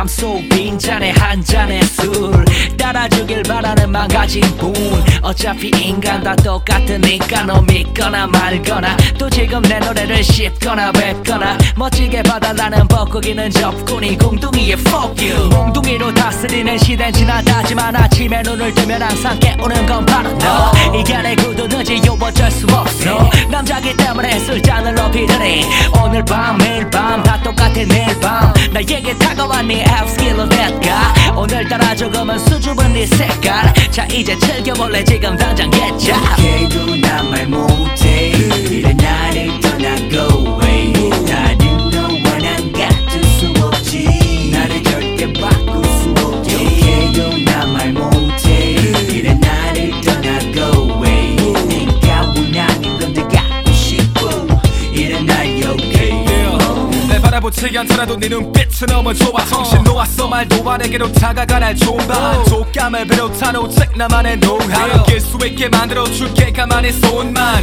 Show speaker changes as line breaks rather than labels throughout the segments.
맘속 빈잔에 한 잔의 술 따라주길 바라는 망가진 분 어차피 인간 다 똑같으니까 너 믿거나 말거나 또 지금 내 노래를 씹거나 뱉거나 멋지게 봐달라는 뻐꾸기는 접근이 공둥이의 fuck you 몽둥이로 다스리는 시대는 지나다지만 아침에 눈을 뜨면 항상 깨우는 건 바로 너 이게 내 구두는지 어쩔 수 없어 남자기 때문에 술잔을 높이더니 오늘 밤 매일 밤 다 똑같은 내일 밤 나에게 다가와 네 앱스킬로 될까 오늘따라 조금은 수줍은 네 색깔 자 이제 즐겨볼래 지금 당장 get ya
걔도 난 말 못해 이래 나를 떠나고 왜 다른 너와 난 같을 수 없지 나를 절대 바꿀 수 없지 걔도 난 말 못해 이래 나를 떠나고 왜 내가 원하는 건 다 갖고 싶어 이래 날 okay
내 바라보지 않더라도 네 눈빛은 너무 좋아 정신 놓았어 말도 안 내게로 다가가 날 좀봐 촉감을 비롯한 오직 나만의 노하우 느낄 수 있게 만들어줄게 가만히 손만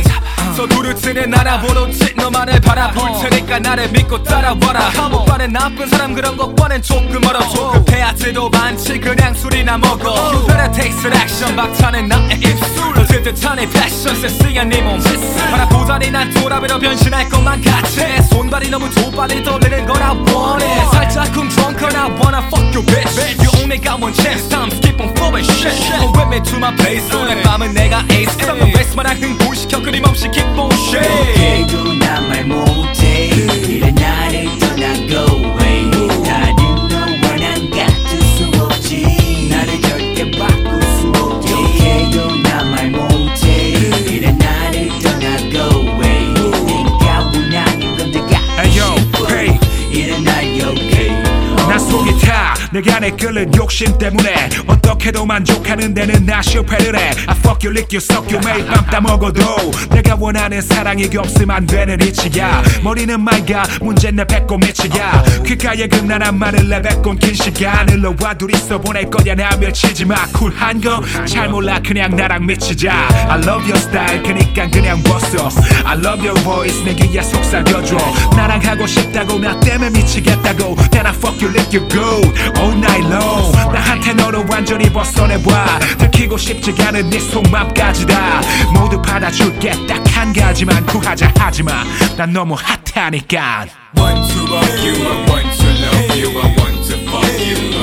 서두르지는 않아본 오직 너만을 바라볼 테니까 나를 믿고 따라와라 오빠는 나쁜 사람 그런 것과는 조금 멀어 조급해하지도 많지 그냥 술이나 먹어 You better take some action 박차는 나의 입술 뜨뜻한 이 패션 섹시한 네 몸 바라보다니 난 돌아버려 변신할 것만 같아 손발이 너무 좁아리 돌리는 걸 I want it 살짝 drunk I wanna fuck you bitch You only got one chance time skip on flowing shit Come with me to my place 오늘 밤은 내가 ace 그럼 너 웨스트만 흥분시켜 끊임없이 keep on shit
걔도 난 말 못해 이래 나를 떠나고 왜 다른 너와 난 같을 수 없지 나를 절대 바꿀 수 없지 걔도 난 말 못해 이래 나를 떠나고 왜 내가 원하는 건 다 갖고 싶어 이래 날 okay
난 속이 타 내가 안에 끓는 욕심 때문에 어떻게도 만족하는 데는 나 실패를 해 I fuck you, lick you, suck you 매일 밤 따먹어도 내가 원하는 사랑이 없음 안 되는 이치야 머리는 맑아 문제는 내 배꼽 밑이야 귓가에 금난한 말을 내뱉곤 긴 시간을 너와 둘이서 보낼 거야 나 멸치지마 쿨한 거 잘 몰라 그냥 나랑 미치자 I love your style 그니까 그냥 벗어 I love your voice 내 귀에 속삭여줘 나랑 하고 싶다고 나 때문에 미치겠다고 Then I fuck you, lick you good all night long 나한테 너를 완전히 벗어내봐 들키고 싶지가 않은 네 속맘까지 다 모두 받아줄게 딱 한 가지만 구하자 하지마 난 너무 핫하니까
Want to rock you I want to love you I want to fuck you